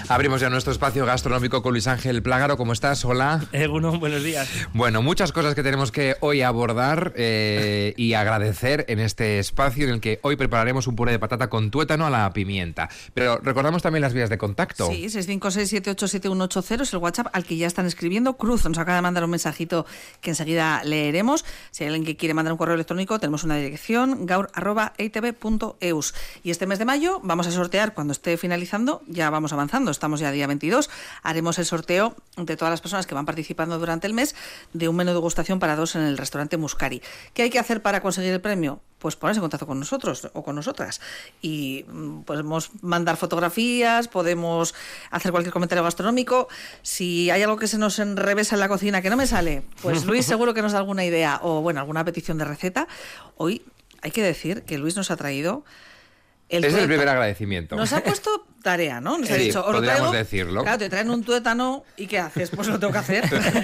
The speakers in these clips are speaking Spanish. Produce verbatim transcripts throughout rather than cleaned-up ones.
Abrimos ya nuestro espacio gastronómico con Luis Ángel Plágaro. ¿Cómo estás? Hola. Eh, bueno, buenos días. Bueno, muchas cosas que tenemos que hoy abordar eh, y agradecer en este espacio en el que hoy prepararemos un puré de patata con tuétano a la pimienta. Pero recordamos también las vías de contacto. Sí, seis cinco seis, siete ocho siete, uno ocho cero es el WhatsApp al que ya están escribiendo. Cruz nos acaba de mandar un mensajito que enseguida leeremos. Si hay alguien que quiere mandar un correo electrónico, tenemos una dirección, gaur arroba e i te be punto eus. Y este mes de mayo vamos a sortear, cuando esté finalizando, ya vamos avanzando, estamos ya día veintidós, haremos el sorteo de todas las personas que van participando durante el mes de un menú de degustación para dos en el restaurante Muscari. ¿Qué hay que hacer para conseguir el premio? Pues ponerse en contacto con nosotros o con nosotras y podemos mandar fotografías, podemos hacer cualquier comentario gastronómico. Si hay algo que se nos enrevesa en la cocina que no me sale, pues Luis seguro que nos da alguna idea o bueno, alguna petición de receta. Hoy hay que decir que Luis nos ha traído el es tuétano. El primer agradecimiento. Nos ha puesto tarea, ¿no? Nos sí, ha dicho, os podríamos traigo, decirlo. Claro, te traen un tuétano y ¿qué haces? Pues lo tengo que hacer.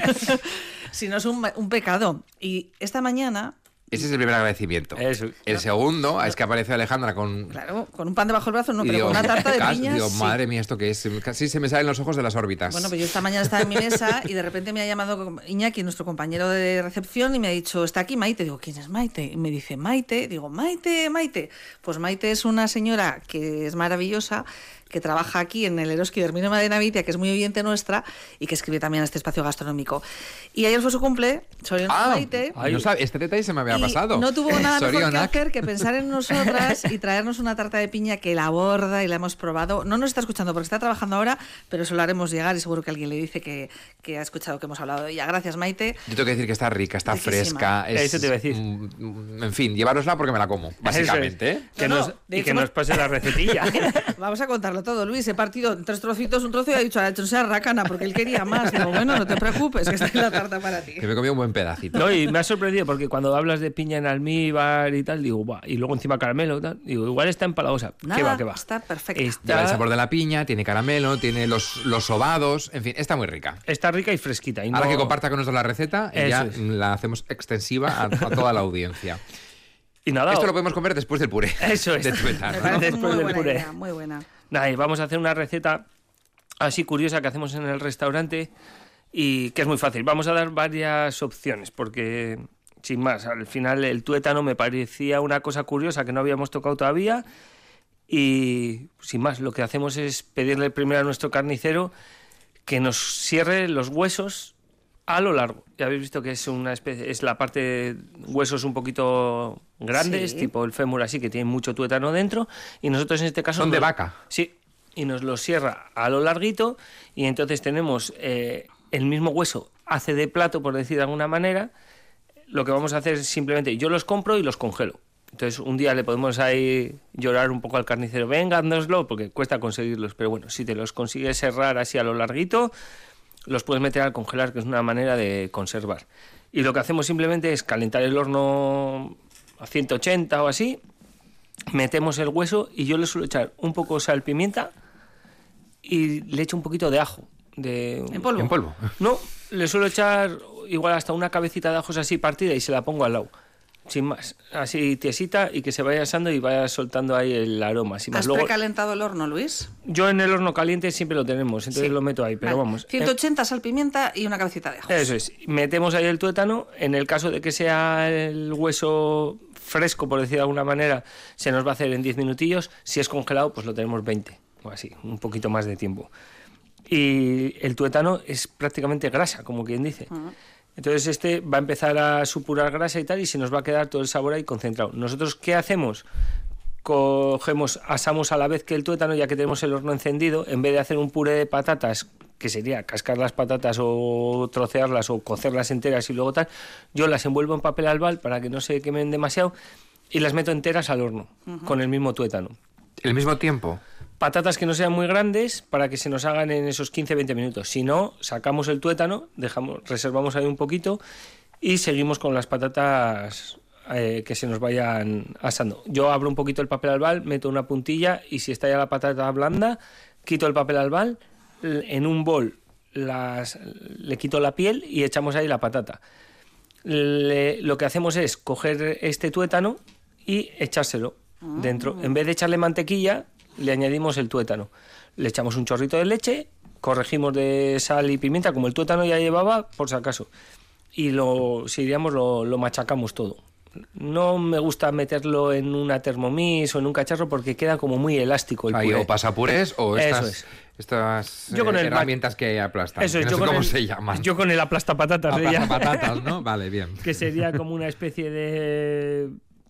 Si no es un, un pecado. Y esta mañana... Ese es el primer agradecimiento. Eso. El segundo es que aparece Alejandra con... Claro, con un pan debajo del brazo, no, y pero digo, con una tarta de casi, piñas. Digo, sí. madre mía, ¿esto qué es? Casi se me salen los ojos de las órbitas. Bueno, pues yo esta mañana estaba en mi mesa y de repente me ha llamado Iñaki, nuestro compañero de recepción, y me ha dicho, está aquí Maite. Digo, ¿quién es Maite? Y me dice, Maite. Digo, Maite, Maite. Pues Maite es una señora que es maravillosa, que trabaja aquí en el Eroski de Hermínio Madenavitia, que es muy oyente nuestra y que escribe también a este espacio gastronómico. Y ayer fue su cumple, Sorionak ah, Maite. Ay, no sabe, este detalle se me había y pasado. No tuvo nada mejor Sorionak. que hacer que pensar en nosotras y traernos una tarta de piña que la aborda y la hemos probado. No nos está escuchando porque está trabajando ahora, pero se lo haremos llegar y seguro que alguien le dice que, que ha escuchado que hemos hablado de ella. Gracias, Maite. Yo tengo que decir que está rica, está Riquísima. fresca. Es, Eso te iba a decir. mm, En fin, llevárosla porque me la como, básicamente. ¿eh? Que No, nos, no, de y hecho que hemos- nos pase la recetilla. Vamos a contarlo todo, Luis. He partido en tres trocitos un trozo y ha dicho, ha hecho no sea racana porque él quería más. Digo, bueno, no te preocupes, que está en la tarta para ti. Que me comí un buen pedacito. No, y me ha sorprendido porque cuando hablas de piña en almíbar y tal, digo, buah, y luego encima caramelo, tal, digo, igual está empalagosa. Nada, ¿Qué va, qué va? está perfecta. Lleva el Está, sabor de la piña, tiene caramelo, tiene los, los sobados, en fin, está muy rica. está rica y fresquita. Y no... Ahora que comparta con nosotros la receta, y Eso ya es. la hacemos extensiva a, a toda la audiencia. Y nada, Esto lo podemos comer después del puré. Eso es. De Me tuétano, ¿no? parece Después muy del buena puré. idea, muy buena. nada, y vamos a hacer una receta así curiosa que hacemos en el restaurante y que es muy fácil. Vamos a dar varias opciones porque, sin más, al final el tuétano me parecía una cosa curiosa que no habíamos tocado todavía y, sin más, lo que hacemos es pedirle primero a nuestro carnicero que nos cierre los huesos a lo largo. Ya habéis visto que es una especie, es la parte de huesos un poquito grandes, Sí. tipo el fémur así, que tiene mucho tuétano dentro, y nosotros en este caso... Son de nos- vaca. Sí, y nos lo cierra a lo larguito, y entonces tenemos eh, el mismo hueso, hace de plato, por decir de alguna manera. Lo que vamos a hacer es simplemente, yo los compro y los congelo. Entonces un día le podemos ahí llorar un poco al carnicero, venga, háznoslo, porque cuesta conseguirlos, pero bueno, si te los consigues cerrar así a lo larguito, los puedes meter al congelar, que es una manera de conservar. Y lo que hacemos simplemente es calentar el horno a ciento ochenta o así, metemos el hueso y yo le suelo echar un poco de sal, pimienta y le echo un poquito de ajo. De... En polvo. En polvo. No, le suelo echar igual hasta una cabecita de ajos así partida y se la pongo al lado. Sin más, así tiesita y que se vaya asando y vaya soltando ahí el aroma. Sin más. ¿Has Luego, precalentado el horno, Luis? yo en el horno caliente siempre lo tenemos, entonces Sí. lo meto ahí, pero Vale. vamos. ciento eh, ochenta, sal, pimienta y una cabecita de ajos. Eso es. Metemos ahí el tuétano. En el caso de que sea el hueso fresco, por decir de alguna manera, se nos va a hacer en diez minutillos. Si es congelado, pues lo tenemos veinte o así, un poquito más de tiempo. Y el tuétano es prácticamente grasa, como quien dice. Uh-huh. Entonces este va a empezar a supurar grasa y tal, y se nos va a quedar todo el sabor ahí concentrado. ¿Nosotros qué hacemos? Cogemos, asamos a la vez que el tuétano, ya que tenemos el horno encendido, en vez de hacer un puré de patatas, que sería cascar las patatas o trocearlas o cocerlas enteras y luego tal, yo las envuelvo en papel albal para que no se quemen demasiado y las meto enteras al horno, uh-huh, con el mismo tuétano. ¿El mismo tiempo? Patatas que no sean muy grandes para que se nos hagan en esos quince a veinte minutos. Si no, sacamos el tuétano, dejamos, reservamos ahí un poquito y seguimos con las patatas eh, que se nos vayan asando. Yo abro un poquito el papel albal, meto una puntilla y si está ya la patata blanda, quito el papel albal, en un bol las, le quito la piel y echamos ahí la patata. Le, lo que hacemos es coger este tuétano y echárselo dentro. En vez de echarle mantequilla, le añadimos el tuétano. Le echamos un chorrito de leche, corregimos de sal y pimienta, como el tuétano ya llevaba, por si acaso. Y lo, si diríamos, lo, lo machacamos todo. No me gusta meterlo en una Thermomix o en un cacharro porque queda como muy elástico el Ahí, puré. o pasapurés o Eso estas, es. estas Yo con eh, el herramientas que aplastan. Eso es, que no yo sé con cómo el, se llaman. Yo con el aplastapatatas de ella. Aplastapatatas, ¿no? Vale, bien. Que sería como una especie de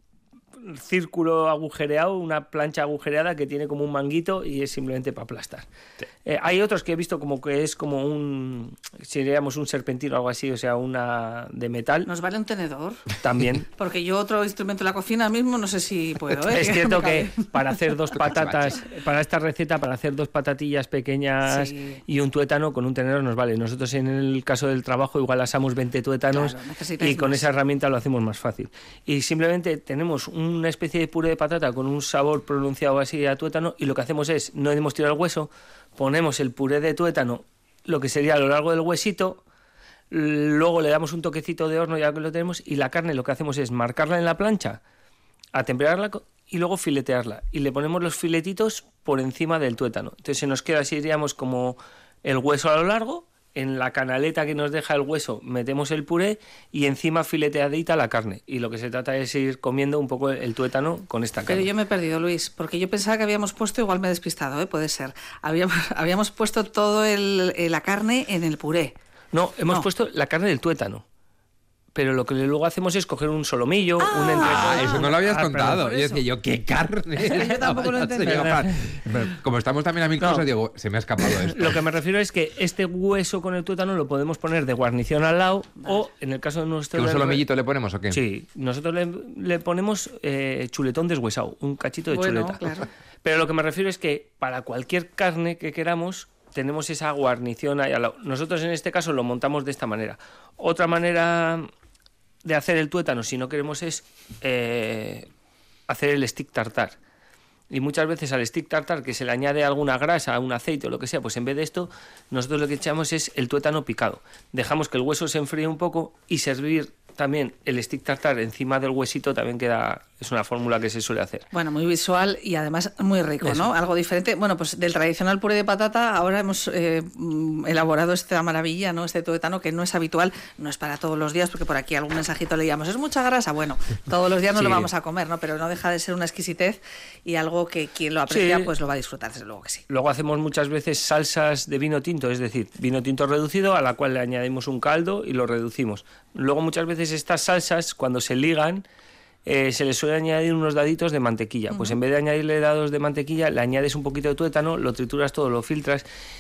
círculo agujereado, una plancha agujereada que tiene como un manguito y es simplemente para aplastar. Sí. Eh, hay otros que he visto como que es como un, si diríamos un serpentino o algo así, o sea, una de metal. ¿Nos vale un tenedor? También. Porque yo otro instrumento en la cocina mismo no sé si puedo. ¿eh? Es cierto que para hacer dos patatas, para esta receta, para hacer dos patatillas pequeñas sí. y un tuétano con un tenedor nos vale. Nosotros en el caso del trabajo igual asamos veinte tuétanos claro, y con más. Esa herramienta lo hacemos más fácil. Y simplemente tenemos un una especie de puré de patata con un sabor pronunciado así a tuétano y lo que hacemos es, no hemos tirado el hueso, ponemos el puré de tuétano, lo que sería a lo largo del huesito, luego le damos un toquecito de horno ya que lo tenemos y la carne lo que hacemos es marcarla en la plancha, atemperarla y luego filetearla y le ponemos los filetitos por encima del tuétano. Entonces se nos queda así, diríamos, como el hueso a lo largo. En la canaleta que nos deja el hueso metemos el puré y encima fileteadita la carne. Y lo que se trata es ir comiendo un poco el tuétano con esta carne. Pero yo me he perdido, Luis, porque yo pensaba que habíamos puesto, igual me he despistado, ¿eh? Puede ser. Habíamos, habíamos puesto toda la carne en el puré. No, hemos no. puesto la carne del tuétano. Pero lo que luego hacemos es coger un solomillo, ah, un entrecot. Ah, eso no lo habías ah, contado. Yo decía yo, ¿qué carne? Es que yo tampoco lo entendí. Como estamos también a mil no. cosas, digo, se me ha escapado esto. Lo que me refiero es que este hueso con el tuétano lo podemos poner de guarnición al lado vale. o, en el caso de nuestro... ¿Un solomillito le ponemos o qué? Sí, nosotros le, le ponemos eh, chuletón deshuesado, un cachito de bueno, chuleta. Claro. Pero lo que me refiero es que para cualquier carne que queramos tenemos esa guarnición ahí al lado. Nosotros en este caso lo montamos de esta manera. Otra manera de hacer el tuétano, si no queremos, es eh, hacer el stick tartar. Y muchas veces al stick tartar, que se le añade alguna grasa, un aceite o lo que sea, pues en vez de esto, nosotros lo que echamos es el tuétano picado. Dejamos que el hueso se enfríe un poco y servir también el stick tartar encima del huesito también queda, es una fórmula que se suele hacer. Bueno, muy visual y además muy rico, Eso. ¿no? Algo diferente. Bueno, pues del tradicional puré de patata ahora hemos eh, elaborado esta maravilla, ¿no? Este tuétano que no es habitual, no es para todos los días, porque por aquí algún mensajito leíamos, es mucha grasa. Bueno, todos los días no sí. lo vamos a comer, ¿no? Pero no deja de ser una exquisitez y algo que quien lo aprecia sí. pues lo va a disfrutar, desde luego que sí. Luego hacemos muchas veces salsas de vino tinto, es decir, vino tinto reducido a la cual le añadimos un caldo y lo reducimos. Luego muchas veces estas salsas, cuando se ligan, eh, se les suele añadir unos daditos de mantequilla. Uh-huh. Pues en vez de añadirle dados de mantequilla, le añades un poquito de tuétano, lo trituras todo, lo filtras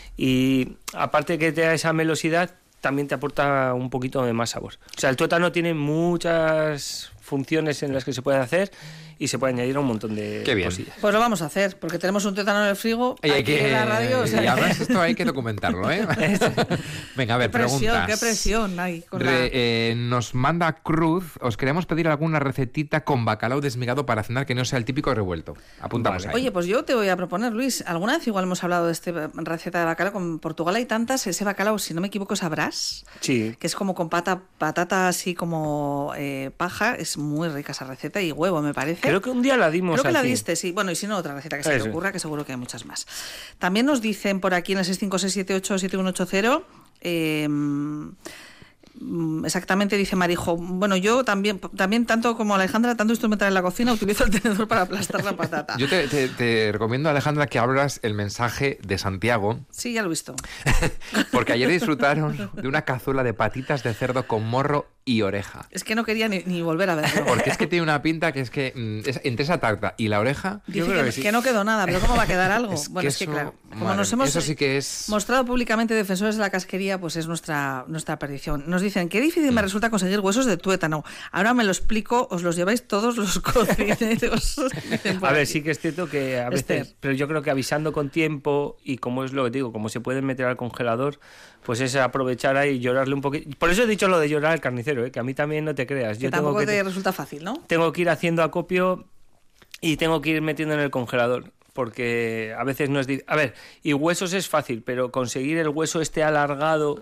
y aparte de que te da esa melosidad, también te aporta un poquito de más sabor. O sea, el tuétano tiene muchas funciones en las que se puede hacer y se puede añadir un montón de Qué bien. cosillas. Pues lo vamos a hacer, porque tenemos un tuétano en el frigo, y hay aquí que, en la radio. O sea, y además esto hay que documentarlo, ¿eh? Venga, a ver, qué presión, preguntas. Qué presión hay. Con Re, la... eh, nos manda Cruz, os queremos pedir alguna recetita con bacalao desmigado para cenar que no sea el típico revuelto. Apuntamos Vale. ahí. Oye, pues yo te voy a proponer, Luis, alguna vez igual hemos hablado de esta receta de bacalao, con Portugal hay tantas, ese bacalao, si no me equivoco, sabrás, sí. que es como con pata, patata así como eh, paja, es muy rica esa receta y huevo, me parece. Creo que un día la dimos. Creo que la aquí. diste, sí. Bueno, y si no, otra receta que se Eso. te ocurra, que seguro que hay muchas más. También nos dicen por aquí en el seis cinco seis siete ocho siete uno ocho cero, eh, exactamente, dice Marijo, bueno, yo también, también tanto como Alejandra, tanto instrumental en la cocina, utilizo el tenedor para aplastar la patata. Yo te, te, te recomiendo, Alejandra, que abras el mensaje de Santiago. Sí, ya lo he visto. Porque ayer disfrutaron de una cazuela de patitas de cerdo con morro y oreja. Es que no quería ni, ni volver a verlo. Porque es que tiene una pinta que es que mm, es, entre esa tarta y la oreja... Dice que, que, sí. que no quedó nada, pero ¿cómo va a quedar algo? Es bueno, que es que eso, claro, como madre, nos hemos eso sí que es... mostrado públicamente defensores de la casquería, pues es nuestra, nuestra perdición. Nos dicen, qué difícil mm. me resulta conseguir huesos de tuétano. Ahora me lo explico, os los lleváis todos los cocineros. A ver, sí que es cierto que a veces, Esther. Pero yo creo que avisando con tiempo y como es lo que digo, como se pueden meter al congelador, pues es aprovechar ahí y llorarle un poquito. Por eso he dicho lo de llorar al carnicero, ¿eh? Que a mí también no te creas. Yo que tampoco tengo que te resulta fácil, ¿no? Tengo que ir haciendo acopio y tengo que ir metiendo en el congelador. Porque a veces no es... Di- a ver, y huesos es fácil, pero conseguir el hueso este alargado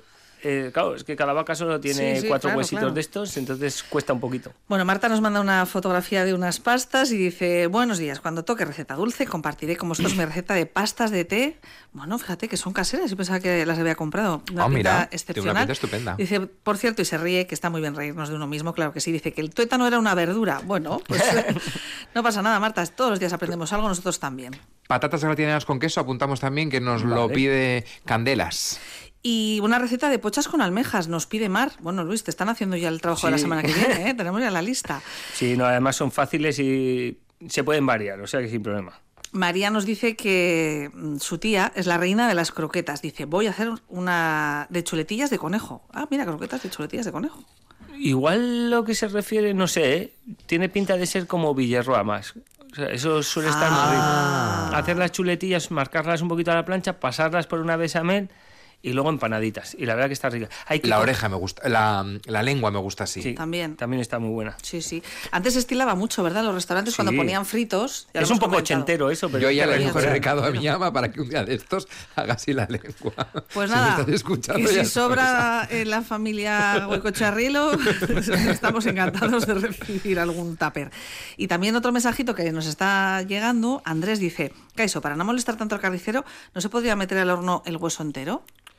Eh, claro, es que cada vaca solo tiene Sí, sí, cuatro claro, huesitos claro. de estos, entonces cuesta un poquito. Bueno, Marta nos manda una fotografía de unas pastas y dice, buenos días, cuando toque receta dulce compartiré con vosotros mi receta de pastas de té. Bueno, fíjate que son caseras, yo pensaba que las había comprado. Una Ah, pinta mira, tiene excepcional. una pinta estupenda. Dice, por cierto, y se ríe, que está muy bien reírnos de uno mismo, claro que sí. Dice que el tuétano era una verdura. Bueno, pues no pasa nada, Marta, todos los días aprendemos algo, nosotros también. Patatas gratinadas con queso, apuntamos también que nos lo Vale. pide Candelas. Y una receta de pochas con almejas, nos pide Mar. Bueno, Luis, te están haciendo ya el trabajo de la Sí. semana que viene, ¿eh? Tenemos ya la lista. Sí, no, además son fáciles y se pueden variar, o sea que sin problema. María nos dice que mm, su tía es la reina de las croquetas. Dice, voy a hacer una de chuletillas de conejo. Ah, mira, croquetas de chuletillas de conejo. Igual lo que se refiere, no sé, ¿eh? Tiene pinta de ser como Villarroa más. O sea, eso suele estar muy Ah. rico. Hacer las chuletillas, marcarlas un poquito a la plancha, pasarlas por una bechamel y luego empanaditas. Y la verdad que está rica. Hay que La co- oreja me gusta, la, la lengua me gusta así. Sí, También. También está muy buena. Sí, sí. Antes se estilaba mucho, ¿verdad? Los restaurantes Sí. cuando ponían fritos. ya lo Es un hemos poco comentado. ochentero eso, pero Yo es ya que le rico. dejo el Bueno. recado a mi ama para que un día de estos haga así la lengua. Pues Si nada, me estás escuchando, que ya si sabes. sobra en la familia Goicocharrilo, estamos encantados de recibir algún tupper. Y también otro mensajito que nos está llegando, Andrés dice, Caiso, para no molestar tanto al carnicero, ¿no se podría meter al horno el hueso entero?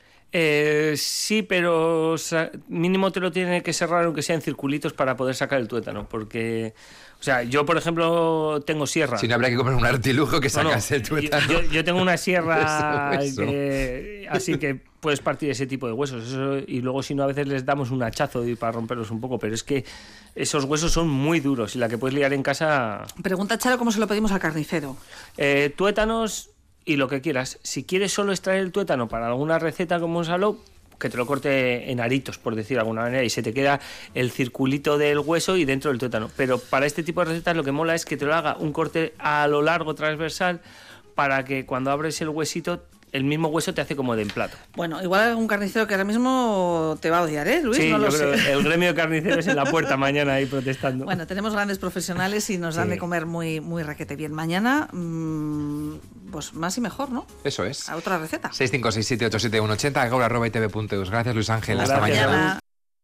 Eh, sí, pero sa- mínimo te lo tiene que cerrar aunque sea en circulitos para poder sacar el tuétano, porque, o sea, yo por ejemplo tengo sierra. Si no, habría que comprar un artilujo que No, no, sacase el tuétano. Yo, yo tengo una sierra, Ese hueso. que- así que puedes partir ese tipo de huesos. Eso, y luego si no a veces les damos un hachazo y para romperlos un poco, pero es que esos huesos son muy duros y la que puedes liar en casa, Pregunta Charo cómo se lo pedimos al carnicero. eh, tuétanos y lo que quieras. Si quieres solo extraer el tuétano para alguna receta como un saló, que te lo corte en aritos, por decir de alguna manera, y se te queda el circulito del hueso y dentro del tuétano. Pero para este tipo de recetas lo que mola es que te lo haga un corte a lo largo transversal para que cuando abres el huesito, el mismo hueso te hace como de emplato. Bueno, igual hay algún carnicero que ahora mismo te va a odiar, ¿eh, Luis? Sí, no lo yo creo sé. que el gremio de carniceros en la puerta mañana ahí protestando. Bueno, tenemos grandes profesionales y nos dan Sí. de comer muy, muy raquete bien. Mañana, mmm, pues más y mejor, ¿no? Eso es. A otra receta. seis cinco seis siete ocho siete uno ocho cero, gaur arroba itv punto eus. Gracias, Luis Ángel. Hasta Gracias. mañana. Mañana.